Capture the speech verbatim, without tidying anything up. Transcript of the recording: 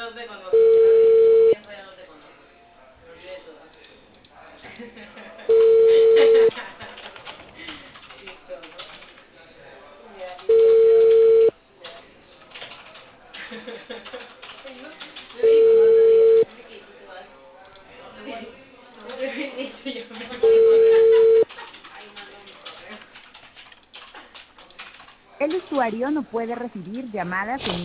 no te conozco. Pienso ya no te conozco. Me olvidé de todo. Listo, ¿no? Ya, listo. No, yo vi como otro día. Así que tú te vas. No te he dicho yo. Ay, mando mi correo. El usuario no puede recibir llamadas en